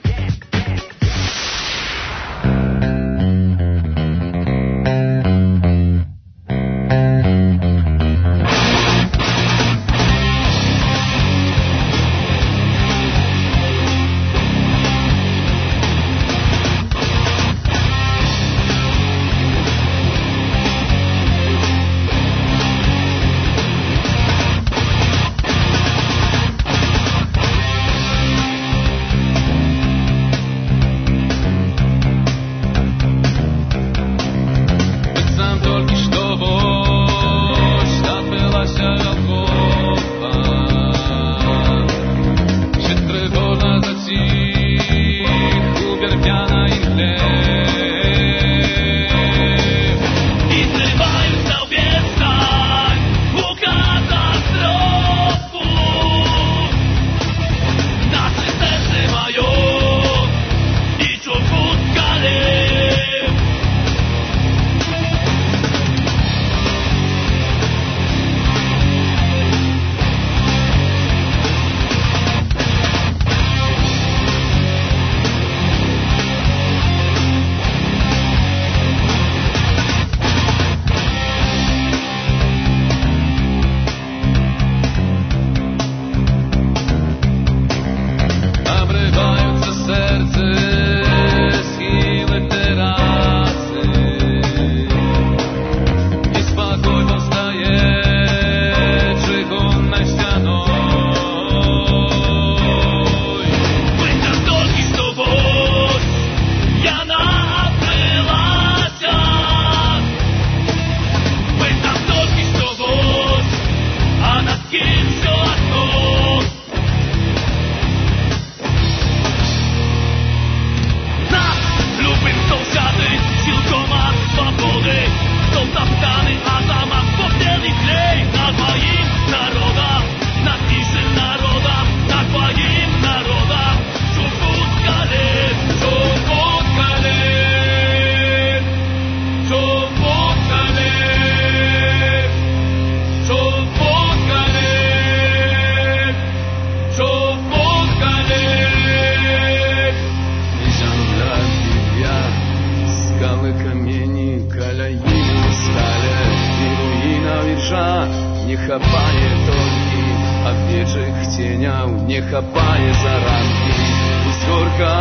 [SPEAKER 20] Не хапае толькі абвечых ценяў, не хапае заранкі узгорка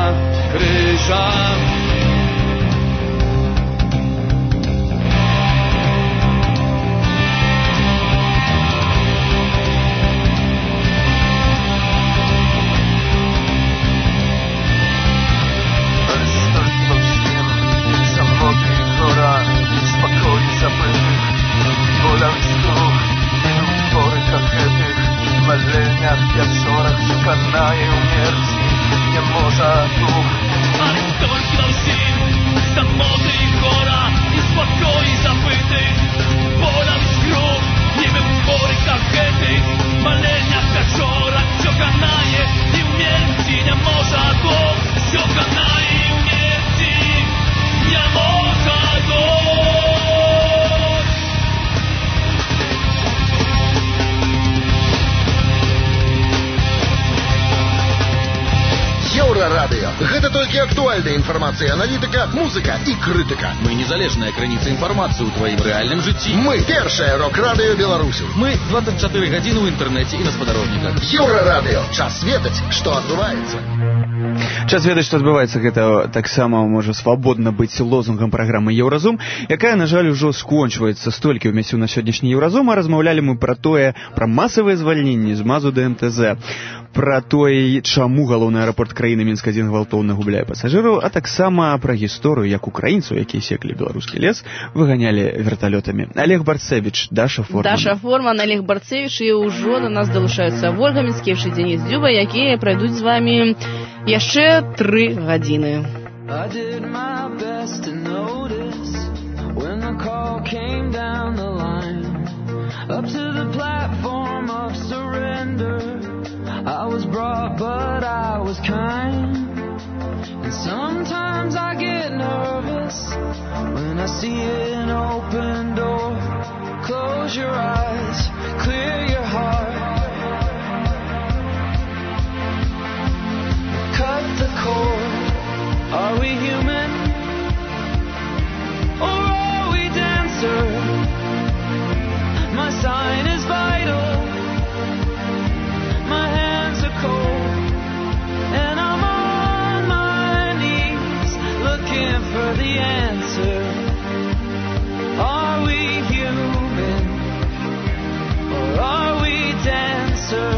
[SPEAKER 20] крыжа.
[SPEAKER 9] Wieczorach przekonaje umierci, nie może duch. Ale stolki
[SPEAKER 21] Гэта толькі актуальная інфармацыя, аналітыка, музыка і крытыка.
[SPEAKER 10] Мы незалежная крыніца інфармацыі ў тваім рэальным жыцці.
[SPEAKER 21] Мы першае рок-радыё Беларусі.
[SPEAKER 10] Мы 24 гадзіны ў інтэрнэце і на спадарожніках.
[SPEAKER 21] Еўрарадыё. Час ведаць, што адбываецца.
[SPEAKER 3] Час ведаць, што адбываецца, гэта таксама можа свабодна быць лозунгам праграмы «Еўразум», якая, на жаль, ужо скончваецца. Столькі ўмесціў на сённяшні «Еўразум», а размаўлялі мы пра тое, пра масавыя звальненні з МАЗу да МТЗ, пра тое, чаму галоўны аэрапорт краіны Мінск-1 гвалтоўна губляе пасажыраў, а таксама пра гісторыю, як украінцаў, якія секлі беларускі лес, выганялі верталётамі. Олег Барцевич, Даша Форман.
[SPEAKER 2] Даша Форман, Олег Барцевич, і ўжо до нас далучаюцца Вольга Міцкевич і Денис Дзюба, якія пройдуць з вами яшчэ 3 гадзіны.
[SPEAKER 20] I did my best to notice when the call came down the line up to the platform of surrender. I was brought, but I was kind. And sometimes I get nervous when I see an open door. Close your eyes, clear your heart. Cut the cord. Are we human? Or are we dancer? My sign is vital. My hands are cold. And I'm on my knees looking for the answer. Are we human? Or are we dancer?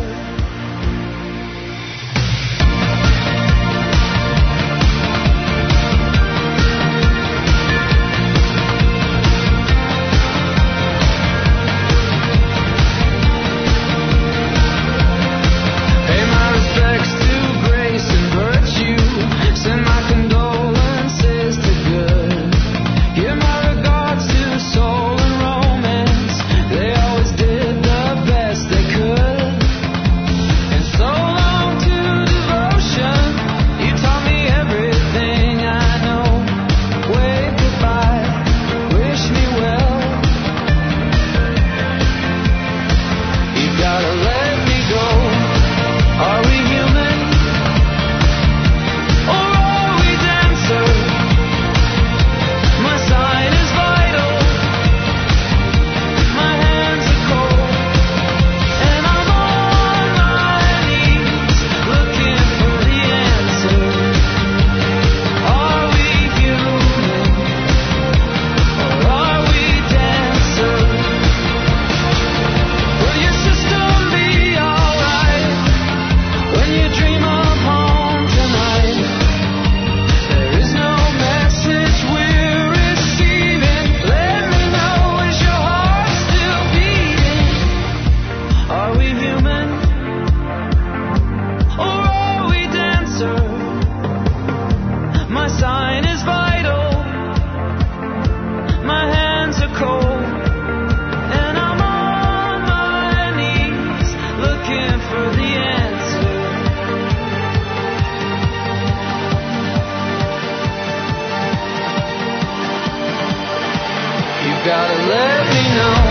[SPEAKER 20] Gotta let me know.